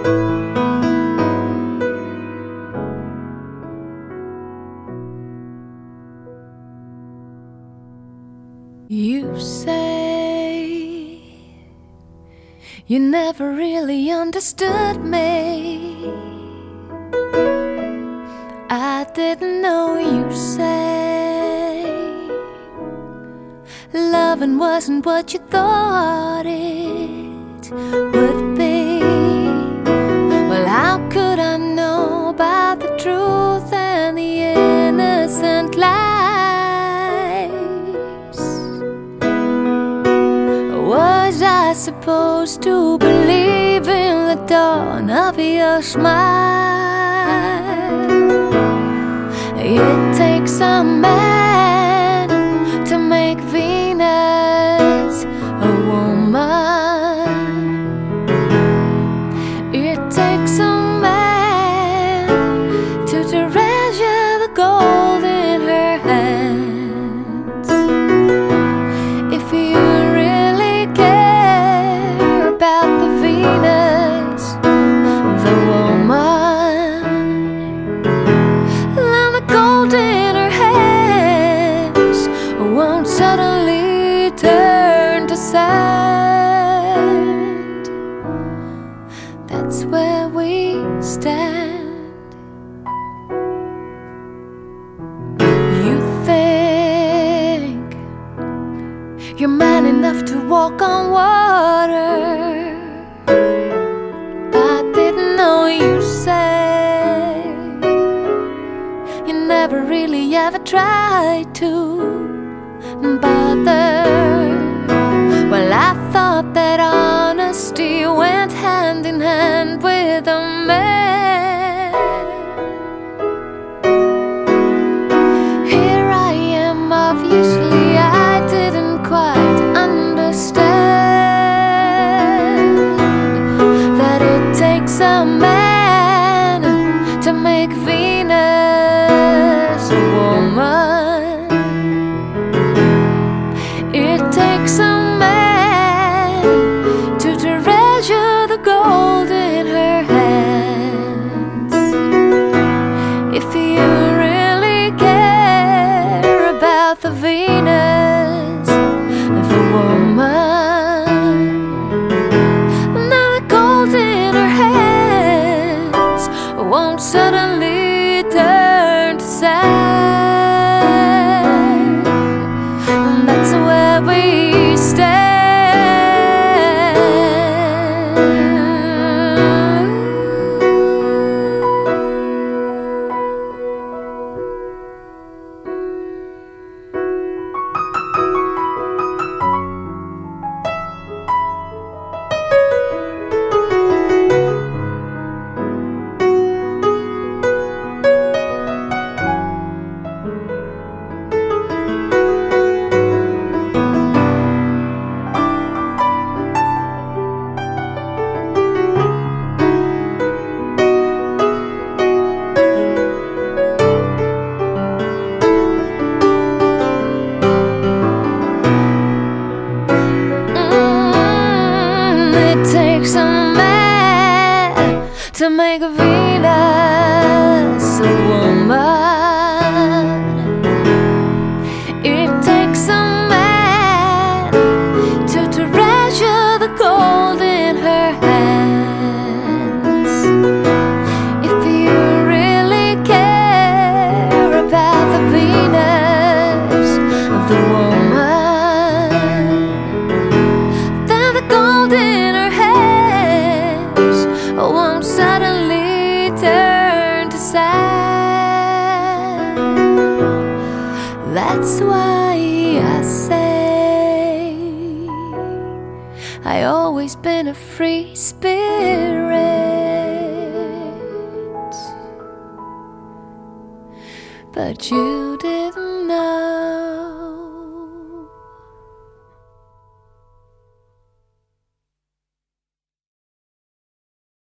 You say you never really understood me. I didn't know you say loving wasn't what you thought it would be. Well, how could I know about the truth and the innocent lies? Was I supposed to believe in the dawn of your smile? It takes a man to make Venus a woman. It takes a man to treasure the gold in her hands. If you really care about the Venus, the woman, then the gold in her hands won't suddenly turn to sand. That's where we stand. You think you're man enough to walk on water. I didn't know you say you never really ever tried to bother. Well, I thought that honesty went hand in hand with a man. Here I am, obviously I didn't quite understand that it takes a man to make Venus a woman. It takes a man to treasure the gold in her hands. If you really care about the Venus, the woman, now the gold in her hands won't suddenly turn to sand. And that's where we stand. It takes a man to make Venus a woman. It takes a man to treasure the gold in her hands. If you really care about the Venus, the woman, then the gold in her hands won't suddenly turn to sand. That's why I say I always been a free spirit, but you